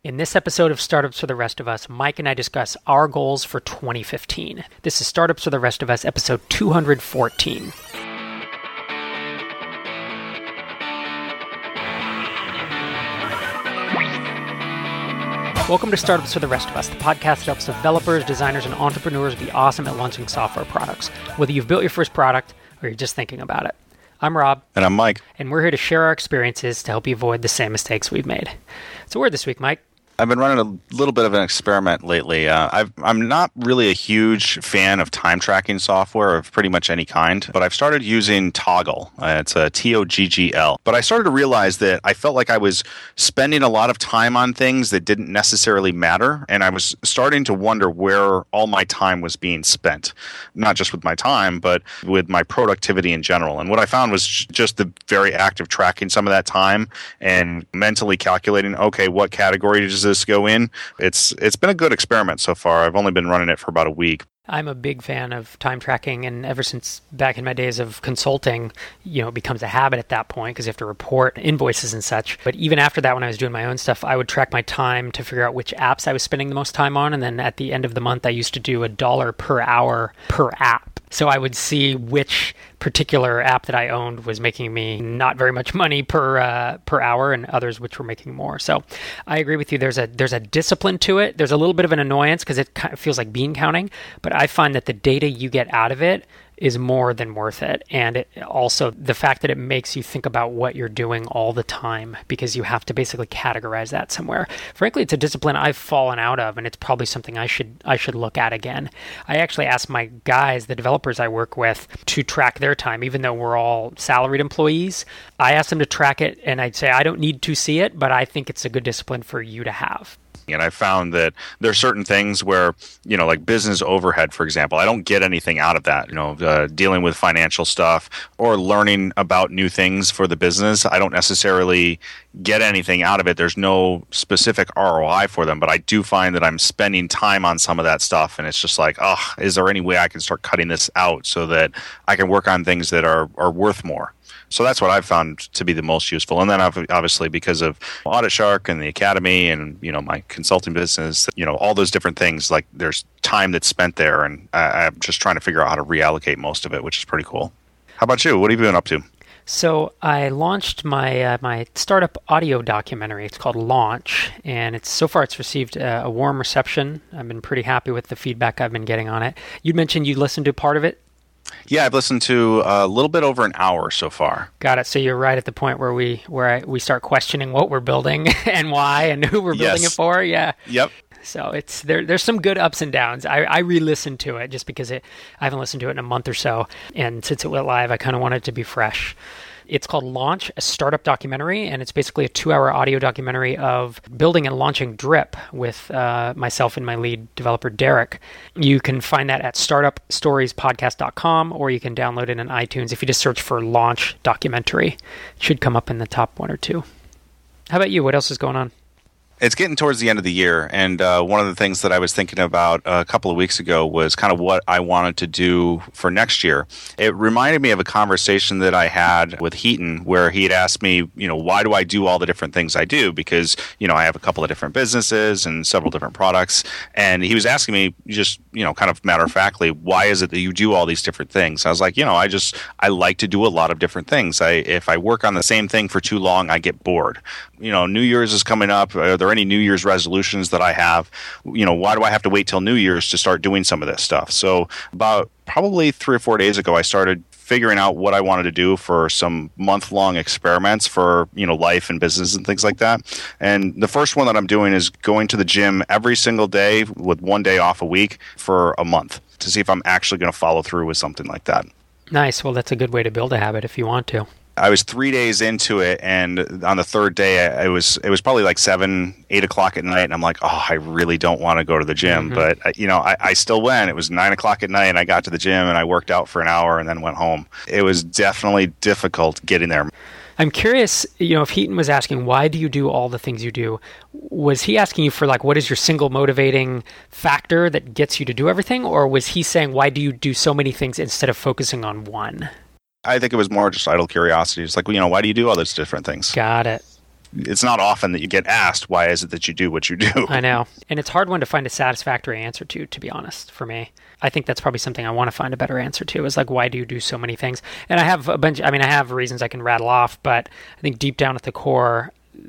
In this episode of Startups for the Rest of Us, Mike and I discuss our goals for 2015. This is Startups for the Rest of Us, episode 214. Welcome to Startups for the Rest of Us, the podcast that helps developers, designers, and entrepreneurs be awesome at launching software products, whether you've built your first product or you're just thinking about it. I'm Rob. And I'm Mike. And we're here to share our experiences to help you avoid the same mistakes we've made. So word this week, Mike. I've been running a little bit of an experiment lately. I'm not really a huge fan of time tracking software of pretty much any kind, but I've started using Toggl. It's a Toggl. But I started to realize that I felt like I was spending a lot of time on things that didn't necessarily matter, and I was starting to wonder where all my time was being spent. Not just with my time, but with my productivity in general. And what I found was just the very act of tracking some of that time and mentally calculating, okay, what category does this go in? It's been a good experiment so far. I've only been running it for about a week. I'm a big fan of time tracking, and ever since back in my days of consulting, it becomes a habit at that point because you have to report invoices and such. But even after that, when I was doing my own stuff, I would track my time to figure out which apps I was spending the most time on. And then at the end of the month, I used to do $1 per hour per app. So I would see which particular app that I owned was making me not very much money per hour, and others which were making more. So I agree with you. There's a discipline to it. There's a little bit of an annoyance because it kind of feels like bean counting, but I find that the data you get out of it is more than worth it. And it also, the fact that it makes you think about what you're doing all the time, because you have to basically categorize that somewhere. Frankly, it's a discipline I've fallen out of, and it's probably something I should look at again. I actually asked my guys, the developers I work with, to track their time, even though we're all salaried employees. I asked them to track it, and I'd say, I don't need to see it, but I think it's a good discipline for you to have. And I found that there are certain things where, like business overhead, for example, I don't get anything out of that. Dealing with financial stuff or learning about new things for the business, I don't necessarily get anything out of it. There's no specific ROI for them, but I do find that I'm spending time on some of that stuff. And it's just like, is there any way I can start cutting this out so that I can work on things that are worth more? So that's what I've found to be the most useful. And then obviously because of Audit Shark and the Academy and, my consulting business, all those different things, like there's time that's spent there, and I'm just trying to figure out how to reallocate most of it, which is pretty cool. How about you? What have you been up to? So I launched my startup audio documentary. It's called Launch, and so far it's received a warm reception. I've been pretty happy with the feedback I've been getting on it. You mentioned you listened to part of it. Yeah, I've listened to a little bit over an hour so far. Got it. So you're right at the point where we start questioning what we're building and why and who we're building it for. Yeah. Yep. So it's there's some good ups and downs. I re-listened to it just because I haven't listened to it in a month or so, and since it went live, I kind of wanted it to be fresh. It's called Launch, a startup documentary, and it's basically a 2-hour audio documentary of building and launching Drip with myself and my lead developer, Derek. You can find that at startupstoriespodcast.com, or you can download it in iTunes. If you just search for Launch Documentary, it should come up in the top 1 or 2. How about you? What else is going on? It's getting towards the end of the year, and one of the things that I was thinking about a couple of weeks ago was kind of what I wanted to do for next year. It reminded me of a conversation that I had with Heaton, where he had asked me, why do I do all the different things I do? Because, I have a couple of different businesses and several different products, and he was asking me just, kind of matter-of-factly, why is it that you do all these different things? I was like, I like to do a lot of different things. If I work on the same thing for too long, I get bored. New Year's is coming up. Are there any New Year's resolutions that I have? Why do I have to wait till New Year's to start doing some of this stuff? So about probably 3 or 4 days ago, I started figuring out what I wanted to do for some month-long experiments for, life and business and things like that. And the first one that I'm doing is going to the gym every single day with 1 day off a week for a month to see if I'm actually going to follow through with something like that. Nice. Well, that's a good way to build a habit if you want to. I was 3 days into it, and on the third day, it was probably like 7, 8 o'clock at night, and I'm like, I really don't want to go to the gym. Mm-hmm. But, I still went. It was 9 o'clock at night, and I got to the gym, and I worked out for an hour and then went home. It was definitely difficult getting there. I'm curious, if Heaton was asking, why do you do all the things you do? Was he asking you for what is your single motivating factor that gets you to do everything? Or was he saying, why do you do so many things instead of focusing on one? I think it was more just idle curiosity. It's like, why do you do all these different things? Got it. it's not often that you get asked, why is it that you do what you do? I know. And it's a hard one to find a satisfactory answer to be honest, for me. I think that's probably something I want to find a better answer to, is like, why do you do so many things? And I have I have reasons I can rattle off, but I think deep down at the core,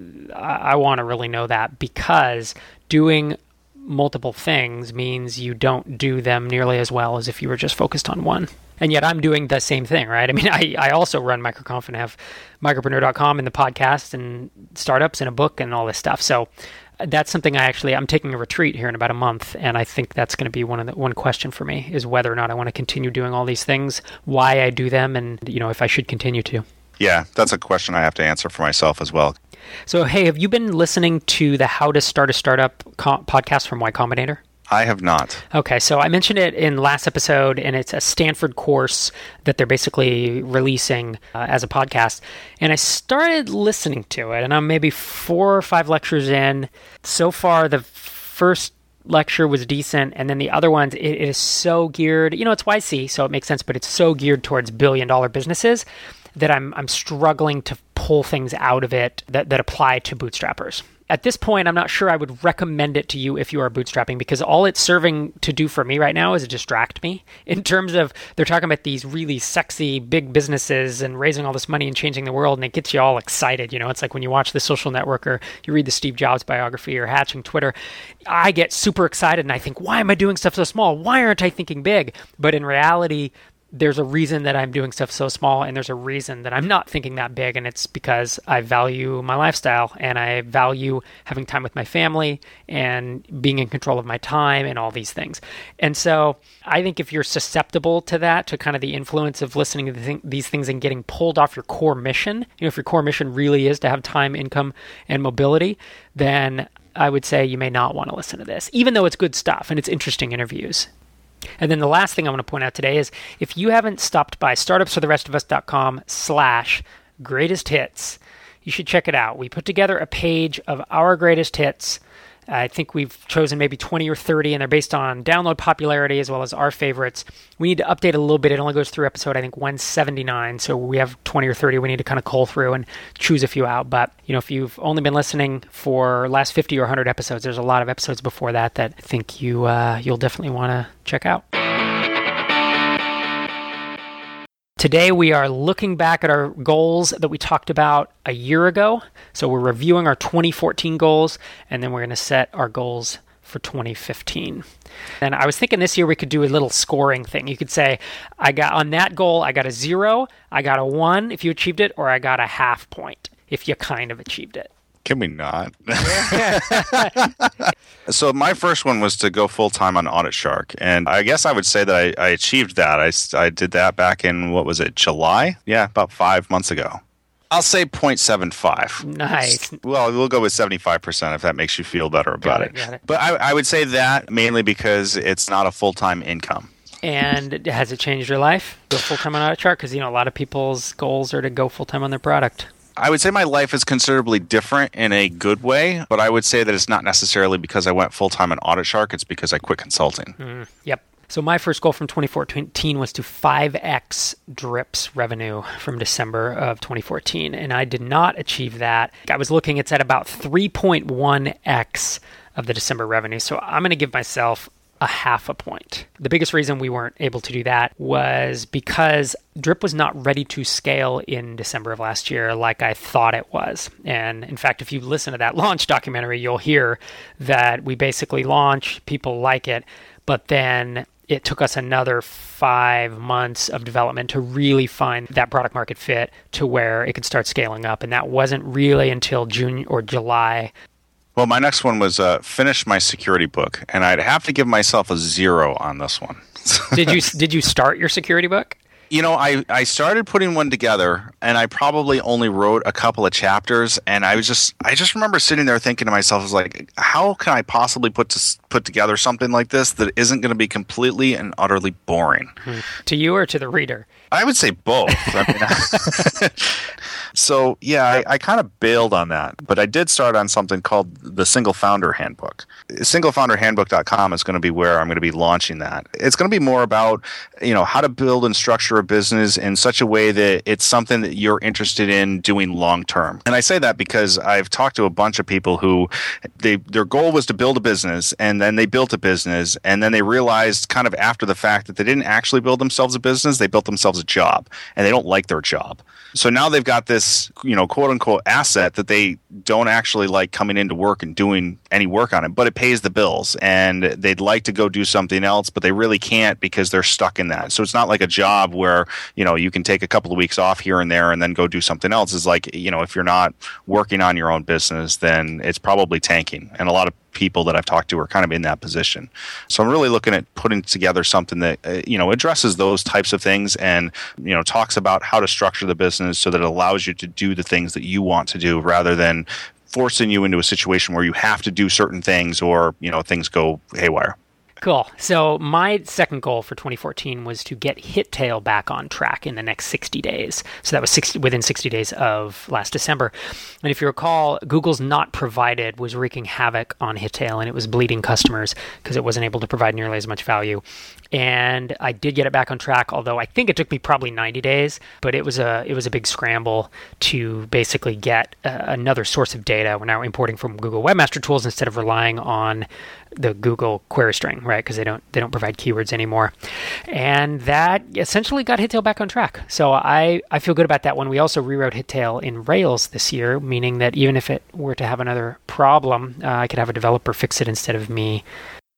I want to really know that, because doing multiple things means you don't do them nearly as well as if you were just focused on one. And yet I'm doing the same thing, right? I mean, I also run MicroConf and have micropreneur.com and the podcast and startups and a book and all this stuff. So that's something I'm taking a retreat here in about a month. And I think that's going to be one question for me, is whether or not I want to continue doing all these things, why I do them, and, if I should continue to. Yeah, that's a question I have to answer for myself as well. So, hey, have you been listening to the How to Start a Startup podcast from Y Combinator? I have not. Okay, so I mentioned it in last episode, and it's a Stanford course that they're basically releasing as a podcast. And I started listening to it, and I'm maybe 4 or 5 lectures in. So far, the first lecture was decent, and then the other ones, it is so geared. It's YC, so it makes sense, but it's so geared towards billion-dollar businesses that I'm struggling to pull things out of it that apply to bootstrappers. At this point, I'm not sure I would recommend it to you if you are bootstrapping, because all it's serving to do for me right now is to distract me, in terms of they're talking about these really sexy big businesses and raising all this money and changing the world, and it gets you all excited. It's like when you watch The Social Network or you read the Steve Jobs biography or Hatching Twitter, I get super excited and I think, why am I doing stuff so small? Why aren't I thinking big? But in reality, there's a reason that I'm doing stuff so small, and there's a reason that I'm not thinking that big, and it's because I value my lifestyle, and I value having time with my family and being in control of my time and all these things. And so I think if you're susceptible to that, to kind of the influence of listening to these things and getting pulled off your core mission, if your core mission really is to have time, income, and mobility, then I would say you may not want to listen to this, even though it's good stuff and it's interesting interviews. And then the last thing I want to point out today is, if you haven't stopped by startupsfortherestofus.com/greatest hits, you should check it out. We put together a page of our greatest hits. I think we've chosen maybe 20 or 30, and they're based on download popularity as well as our favorites. We need to update a little bit. It only goes through episode, I think, 179. So we have 20 or 30 we need to kind of cull through and choose a few out. But, if you've only been listening for last 50 or 100 episodes, there's a lot of episodes before that I think you'll definitely want to check out. Today, we are looking back at our goals that we talked about a year ago. So we're reviewing our 2014 goals, and then we're going to set our goals for 2015. And I was thinking this year we could do a little scoring thing. You could say, I got on that goal, I got a 0, I got a 1 if you achieved it, or I got a half point if you kind of achieved it. Can we not? So my first one was to go full-time on Audit Shark. And I guess I would say that I achieved that. I did that back in, July? Yeah, about 5 months ago. I'll say 0.75. Nice. Well, we'll go with 75% if that makes you feel better about it. Got it. But I would say that mainly because it's not a full-time income. And has it changed your life? Go full-time on Audit Shark? Because, a lot of people's goals are to go full-time on their product. I would say my life is considerably different in a good way, but I would say that it's not necessarily because I went full-time on Audit Shark. It's because I quit consulting. Yep. So my first goal from 2014 was to 5x Drip's revenue from December of 2014, and I did not achieve that. I was looking, it's at about 3.1x of the December revenue, so I'm going to give myself a half a point. The biggest reason we weren't able to do that was because Drip was not ready to scale in December of last year like I thought it was. And in fact, if you listen to that launch documentary, you'll hear that we basically launch, people like it, but then it took us another 5 months of development to really find that product market fit to where it could start scaling up. And that wasn't really until June or July. Well, my next one was finish my security book, and I'd have to give myself a 0 on this one. Did you start your security book? I started putting one together, and I probably only wrote a couple of chapters, and I just remember sitting there thinking to myself, I was like, how can I possibly put together something like this that isn't going to be completely and utterly boring? To you or to the reader? I would say both. So, yeah, I kind of bailed on that, but I did start on something called the Single Founder Handbook. SingleFounderHandbook.com is going to be where I'm going to be launching that. It's going to be more about, how to build and structure a business in such a way that it's something that you're interested in doing long term. And I say that because I've talked to a bunch of people who their goal was to build a business, and then they built a business, and then they realized kind of after the fact that they didn't actually build themselves a business, they built themselves a job, and they don't like their job. So now they've got this, quote unquote asset that they don't actually like coming into work and doing any work on it, but it pays the bills, and they'd like to go do something else, but they really can't because they're stuck in that. So it's not like a job where, you can take a couple of weeks off here and there and then go do something else. It's like, if you're not working on your own business, then it's probably tanking. And a lot of people that I've talked to are kind of in that position. So I'm really looking at putting together something that, addresses those types of things and, talks about how to structure the business so that it allows you to do the things that you want to do rather than forcing you into a situation where you have to do certain things or, things go haywire. Cool. So my second goal for 2014 was to get HitTail back on track in the next 60 days. So that was within 60 days of last December. And if you recall, Google's Not Provided was wreaking havoc on HitTail, and it was bleeding customers because it wasn't able to provide nearly as much value. And I did get it back on track, although I think it took me probably 90 days, but it was a big scramble to basically get another source of data. We're now importing from Google Webmaster Tools instead of relying on the Google query string, right? Because they don't provide keywords anymore. And that essentially got HitTail back on track. So I feel good about that one. We also rewrote HitTail in Rails this year, meaning that even if it were to have another problem, I could have a developer fix it instead of me.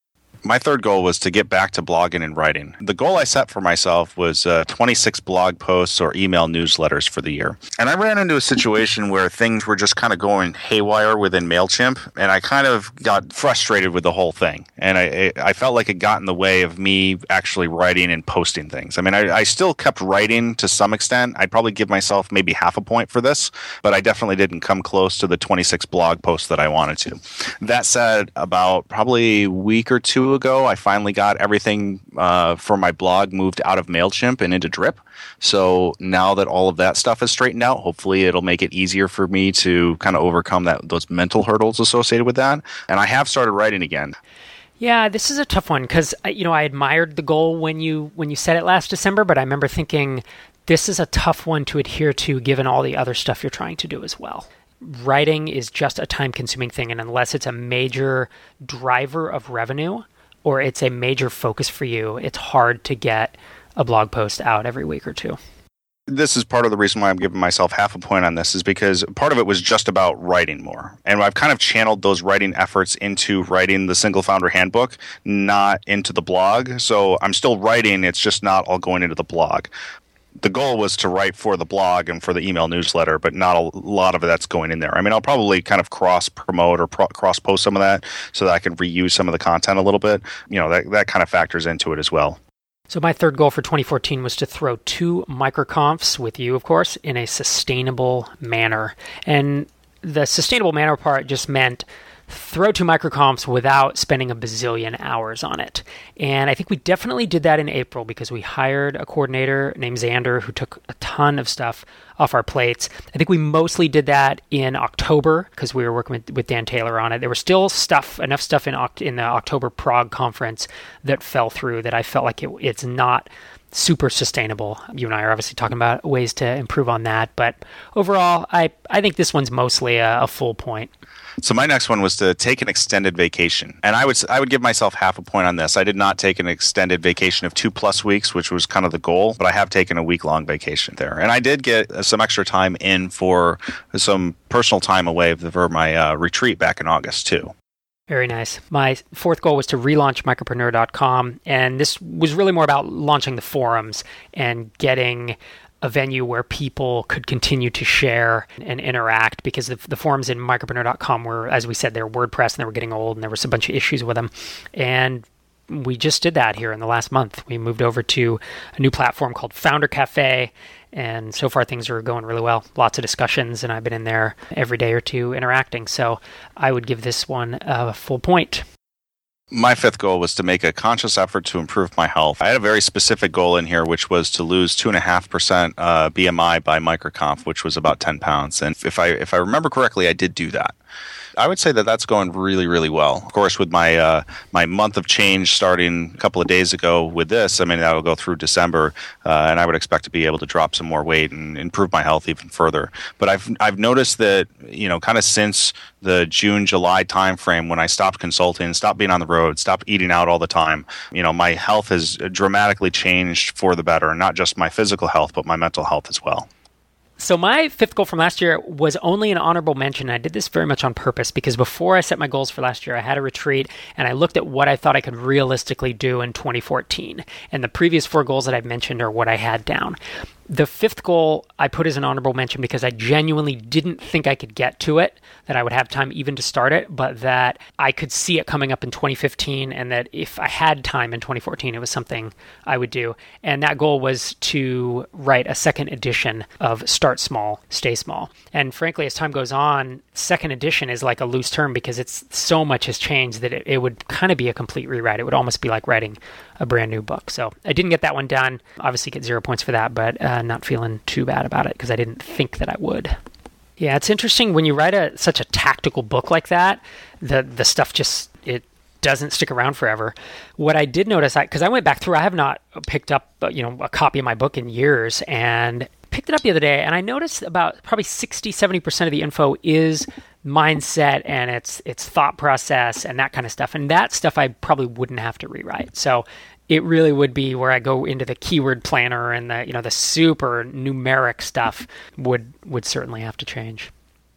My third goal was to get back to blogging and writing. The goal I set for myself was 26 blog posts or email newsletters for the year. And I ran into a situation where things were just kind of going haywire within MailChimp, and I kind of got frustrated with the whole thing. And I felt like it got in the way of me actually writing and posting things. I mean, I still kept writing to some extent. I'd probably give myself maybe half a point for this, but I definitely didn't come close to the 26 blog posts that I wanted to. That said, about probably a week or two ago, I finally got everything for my blog moved out of MailChimp and into Drip. So now that all of that stuff is straightened out, hopefully it'll make it easier for me to kind of overcome those mental hurdles associated with that. And I have started writing again. Yeah, this is a tough one because I admired the goal when you set it last December, but I remember thinking this is a tough one to adhere to given all the other stuff you're trying to do as well. Writing is just a time-consuming thing, and unless it's a major driver of revenue or it's a major focus for you, it's hard to get a blog post out every week or two. This is part of the reason why I'm giving myself half a point on this, is because part of it was just about writing more. And I've kind of channeled those writing efforts into writing the Single Founder Handbook, not into the blog. So I'm still writing, it's just not all going into the blog. The goal was to write for the blog and for the email newsletter, but not a lot of that's going in there. I mean, I'll probably kind of cross-promote or cross-post some of that so that I can reuse some of the content a little bit. That kind of factors into it as well. So my third goal for 2014 was to throw 2 microconfs with you, of course, in a sustainable manner. And the sustainable manner part just meant throw 2 microconfs without spending a bazillion hours on it. And I think we definitely did that in April because we hired a coordinator named Xander who took a ton of stuff off our plates. I think we mostly did that in October because we were working with Dan Taylor on it. There was still enough stuff in the October Prague conference that fell through that I felt like it's not super sustainable. You and I are obviously talking about ways to improve on that. But overall, I think this one's mostly a full point. So my next one was to take an extended vacation. And I would give myself half a point on this. I did not take an extended vacation of 2+ weeks, which was kind of the goal, but I have taken a week-long vacation there. And I did get some extra time in for some personal time away for my retreat back in August, too. Very nice. My fourth goal was to relaunch Micropreneur.com, and this was really more about launching the forums and getting a venue where people could continue to share and interact, because the forums in Micropreneur.com were, as we said, they were WordPress and they were getting old and there was a bunch of issues with them. And we just did that here in the last month. We moved over to a new platform called Founder Cafe, and so far things are going really well. Lots of discussions, and I've been in there every day or two interacting. So I would give this one a full point. My fifth goal was to make a conscious effort to improve my health. I had a very specific goal in here, which was to lose 2.5% BMI by Microconf, which was about 10 pounds. And if I remember correctly, I did do that. I would say that that's going really, really well. Of course, with my my month of change starting a couple of days ago with this, I mean, that will go through December, and I would expect to be able to drop some more weight and improve my health even further. But I've noticed that, kind of since the June, July timeframe when I stopped consulting, stopped being on the road, stopped eating out all the time, my health has dramatically changed for the better, and not just my physical health, but my mental health as well. So my fifth goal from last year was only an honorable mention. I did this very much on purpose because before I set my goals for last year, I had a retreat and I looked at what I thought I could realistically do in 2014. And the previous 4 goals that I've mentioned are what I had down. The fifth goal I put as an honorable mention because I genuinely didn't think I could get to it, that I would have time even to start it, but that I could see it coming up in 2015 and that if I had time in 2014, it was something I would do. And that goal was to write a second edition of Start Small, Stay Small. And frankly, as time goes on, second edition is like a loose term because it's so much has changed that it would kind of be a complete rewrite. It would almost be like writing a brand new book. So I didn't get that one done. Obviously get 0 points for that, but not feeling too bad about it because I didn't think that I would. Yeah, it's interesting when you write such a tactical book like that, the stuff just, it doesn't stick around forever. What I did notice, because I went back through, I have not picked up a copy of my book in years, and picked it up the other day, and I noticed about probably 60-70% of the info is mindset and it's thought process and that kind of stuff. And that stuff I probably wouldn't have to rewrite. So it really would be where I go into the keyword planner and the super numeric stuff would certainly have to change.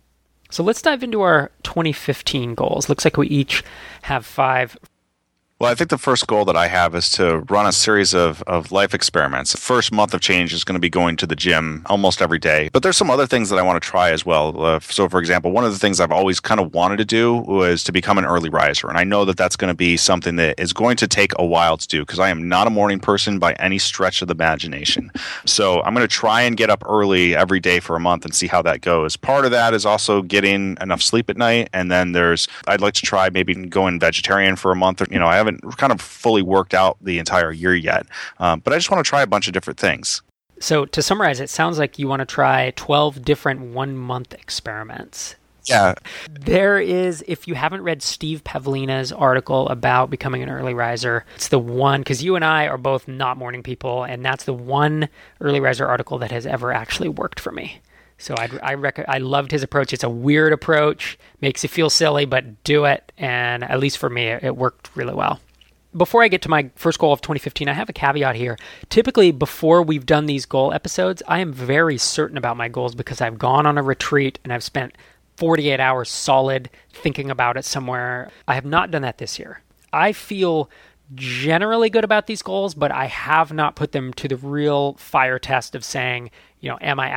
So let's dive into our 2015 goals. Looks like we each have 5. Well, I think the first goal that I have is to run a series of life experiments. The first month of change is going to be going to the gym almost every day. But there's some other things that I want to try as well. So, for example, one of the things I've always kind of wanted to do was to become an early riser. And I know that that's going to be something that is going to take a while to do because I am not a morning person by any stretch of the imagination. So I'm going to try and get up early every day for a month and see how that goes. Part of that is also getting enough sleep at night. And then I'd like to try maybe going vegetarian for a month. I haven't kind of fully worked out the entire year yet, but I just want to try a bunch of different things. So to summarize, it sounds like you want to try 12 different 1-month experiments. Yeah. There is, if you haven't read Steve Pavlina's article about becoming an early riser, it's the one, because you and I are both not morning people, and that's the one early riser article that has ever actually worked for me. So I loved his approach. It's a weird approach, makes you feel silly, but do it. And at least for me, it worked really well. Before I get to my first goal of 2015, I have a caveat here. Typically, before we've done these goal episodes, I am very certain about my goals because I've gone on a retreat and I've spent 48 hours solid thinking about it somewhere. I have not done that this year. I feel generally good about these goals, but I have not put them to the real fire test of saying, do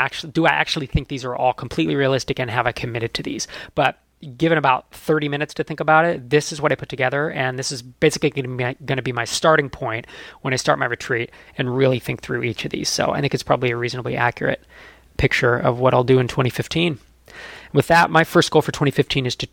I actually think these are all completely realistic and have I committed to these? But given about 30 minutes to think about it, this is what I put together, and this is basically going to be my starting point when I start my retreat and really think through each of these. So I think it's probably a reasonably accurate picture of what I'll do in 2015. With that, my first goal for 2015 is to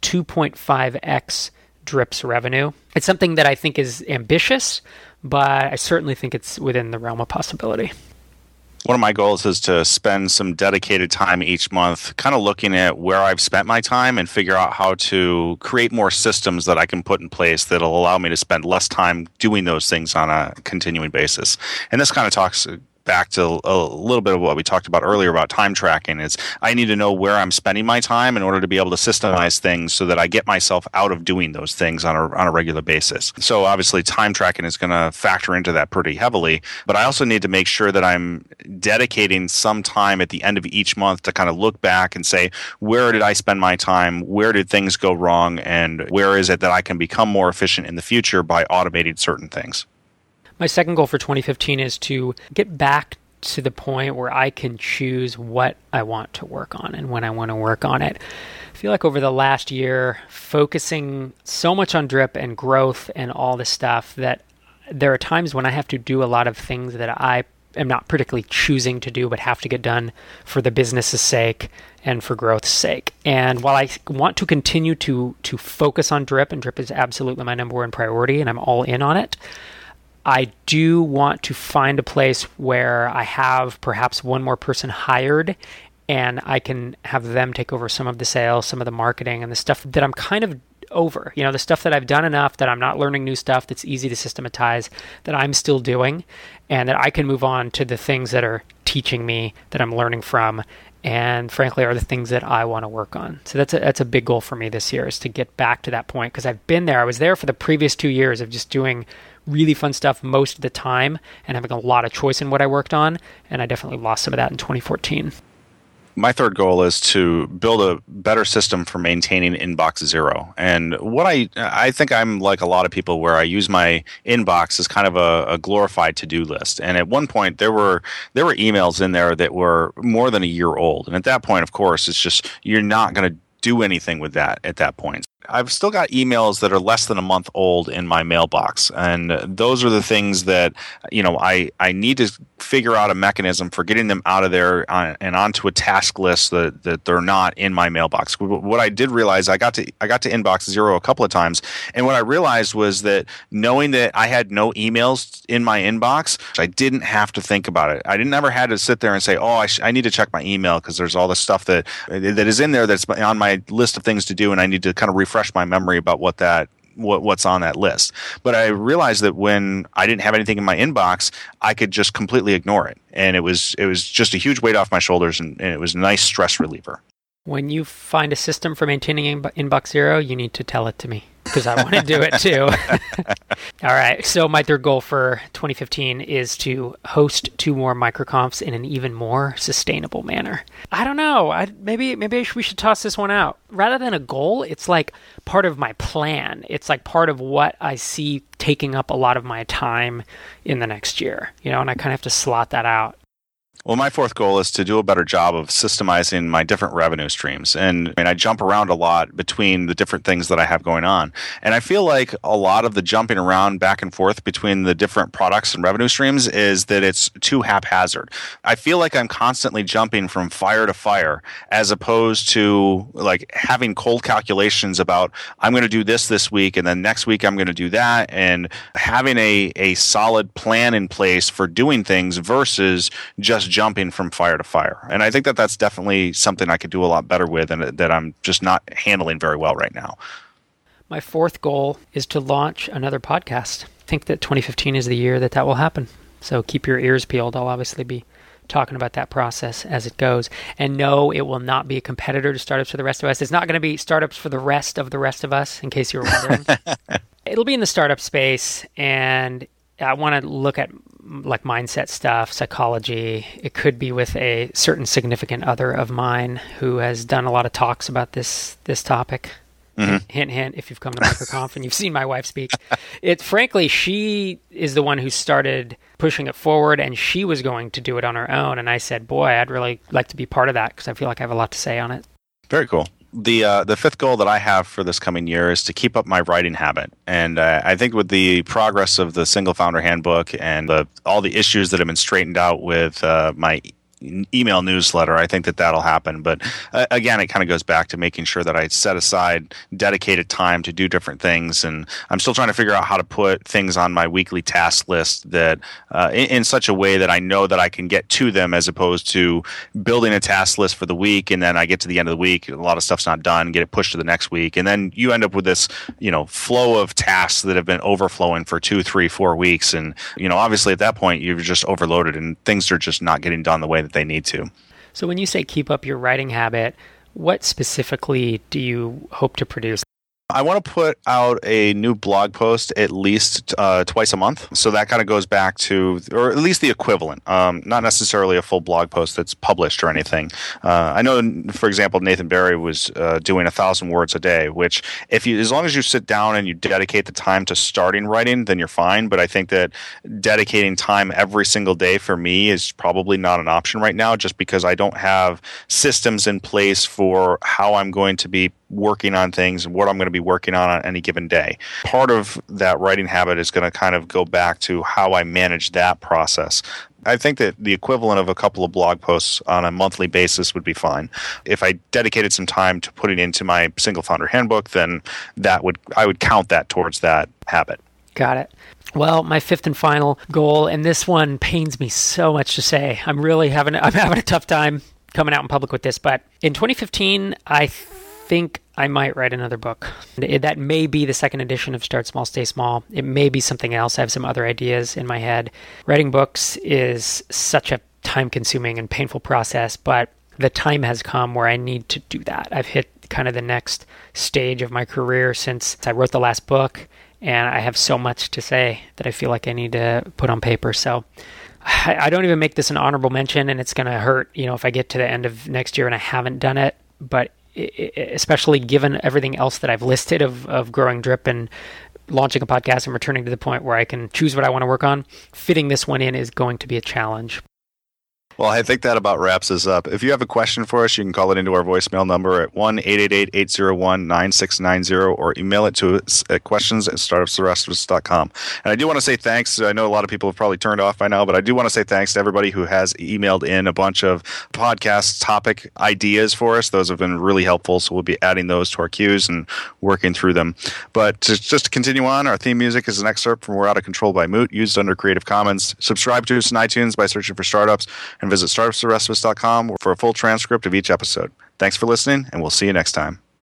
2.5x Drip's revenue. It's something that I think is ambitious, but I certainly think it's within the realm of possibility. One of my goals is to spend some dedicated time each month kind of looking at where I've spent my time and figure out how to create more systems that I can put in place that'll allow me to spend less time doing those things on a continuing basis. And this kind of talks back to a little bit of what we talked about earlier about time tracking. Is I need to know where I'm spending my time in order to be able to systemize things so that I get myself out of doing those things on a regular basis. So obviously time tracking is going to factor into that pretty heavily, but I also need to make sure that I'm dedicating some time at the end of each month to kind of look back and say, where did I spend my time? Where did things go wrong? And where is it that I can become more efficient in the future by automating certain things? My second goal for 2015 is to get back to the point where I can choose what I want to work on and when I want to work on it. I feel like over the last year, focusing so much on drip and growth and all this stuff, that there are times when I have to do a lot of things that I am not particularly choosing to do, but have to get done for the business's sake and for growth's sake. And while I want to continue to focus on Drip, and Drip is absolutely my number one priority, and I'm all in on it, I do want to find a place where I have perhaps one more person hired and I can have them take over some of the sales, some of the marketing, and the stuff that I'm kind of over. The stuff that I've done enough that I'm not learning new stuff that's easy to systematize, that I'm still doing, and that I can move on to the things that are teaching me, that I'm learning from, and frankly are the things that I want to work on. So that's a big goal for me this year, is to get back to that point, because I've been there. I was there for the previous 2 years of just doing really fun stuff most of the time and having a lot of choice in what I worked on, and I definitely lost some of that in 2014. My third goal is to build a better system for maintaining Inbox Zero. And what I think I'm like a lot of people, where I use my inbox as kind of a glorified to-do list. And at one point there were emails in there that were more than a year old. And at that point, of course, it's just, you're not going to do anything with that at that point. I've still got emails that are less than a month old in my mailbox. And those are the things that, I need to figure out a mechanism for getting them out of there and onto a task list that they're not in my mailbox. What I did realize, I got to Inbox Zero a couple of times. And what I realized was that knowing that I had no emails in my inbox, I didn't have to think about it. I never had to sit there and say, I need to check my email because there's all this stuff that is in there that's on my list of things to do, and I need to kind of refresh my memory about what's on that list. But I realized that when I didn't have anything in my inbox, I could just completely ignore it, and it was just a huge weight off my shoulders, and it was a nice stress reliever. When you find a system for maintaining Inbox Zero, you need to tell it to me, because I want to do it too. All right. So my third goal for 2015 is to host 2 more microconfs in an even more sustainable manner. I don't know. Maybe we should toss this one out. Rather than a goal, it's like part of my plan. It's like part of what I see taking up a lot of my time in the next year, and I kind of have to slot that out. Well, my fourth goal is to do a better job of systemizing my different revenue streams. And I jump around a lot between the different things that I have going on. And I feel like a lot of the jumping around back and forth between the different products and revenue streams is that it's too haphazard. I feel like I'm constantly jumping from fire to fire, as opposed to like having cold calculations about, I'm going to do this week, and then next week I'm going to do that, and having a solid plan in place for doing things versus just jumping from fire to fire. And I think that that's definitely something I could do a lot better with, and that I'm just not handling very well right now. My fourth goal is to launch another podcast. I think that 2015 is the year that will happen. So keep your ears peeled. I'll obviously be talking about that process as it goes. And no, it will not be a competitor to startups for the rest of us. It's not going to be startups for the rest of us, in case you were wondering. It'll be in the startup space, and I want to look at like mindset stuff, psychology. It could be with a certain significant other of mine who has done a lot of talks about this topic. Mm-hmm. Hint, hint, if you've come to MicroConf and you've seen my wife speak. Frankly, she is the one who started pushing it forward, and she was going to do it on her own. And I said, boy, I'd really like to be part of that, because I feel like I have a lot to say on it. Very cool. The fifth goal that I have for this coming year is to keep up my writing habit. And I think with the progress of the Single Founder Handbook and all the issues that have been straightened out with my email newsletter, I think that'll happen. But again, it kind of goes back to making sure that I set aside dedicated time to do different things. And I'm still trying to figure out how to put things on my weekly task list that in such a way that I know that I can get to them, as opposed to building a task list for the week, and then I get to the end of the week, a lot of stuff's not done, get it pushed to the next week. And then you end up with this, flow of tasks that have been overflowing for 2, 3, 4 weeks. And, obviously at that point, you're just overloaded and things are just not getting done the way that they need to. So when you say keep up your writing habit, what specifically do you hope to produce? I want to put out a new blog post at least twice a month. So that kind of goes back to, or at least the equivalent, not necessarily a full blog post that's published or anything. I know, for example, Nathan Barry was doing 1,000 words a day, which as long as you sit down and you dedicate the time to starting writing, then you're fine. But I think that dedicating time every single day for me is probably not an option right now, just because I don't have systems in place for how I'm going to be working on things and what I'm going to be working on any given day. Part of that writing habit is going to kind of go back to how I manage that process. I think that the equivalent of a couple of blog posts on a monthly basis would be fine. If I dedicated some time to putting into my Single Founder Handbook, then I would count that towards that habit. Got it. Well, my fifth and final goal, and this one pains me so much to say. I'm having a tough time coming out in public with this, but in 2015, I think I might write another book. That may be the second edition of Start Small, Stay Small. It may be something else. I have some other ideas in my head. Writing books is such a time-consuming and painful process, but the time has come where I need to do that. I've hit kind of the next stage of my career since I wrote the last book, and I have so much to say that I feel like I need to put on paper. So I don't even make this an honorable mention, and it's going to hurt, if I get to the end of next year and I haven't done it. But especially given everything else that I've listed of growing Drip and launching a podcast and returning to the point where I can choose what I want to work on, fitting this one in is going to be a challenge. Well, I think that about wraps us up. If you have a question for us, you can call it into our voicemail number at 1-888-801-9690 or email it to us at questions@startupstherestofus.com. And I do want to say thanks. I know a lot of people have probably turned off by now, but I do want to say thanks to everybody who has emailed in a bunch of podcast topic ideas for us. Those have been really helpful, so we'll be adding those to our queues and working through them. But just to continue on, our theme music is an excerpt from We're Out of Control by Moot, used under Creative Commons. Subscribe to us on iTunes by searching for Startups, and visit startupstherestofus.com for a full transcript of each episode. Thanks for listening, and we'll see you next time.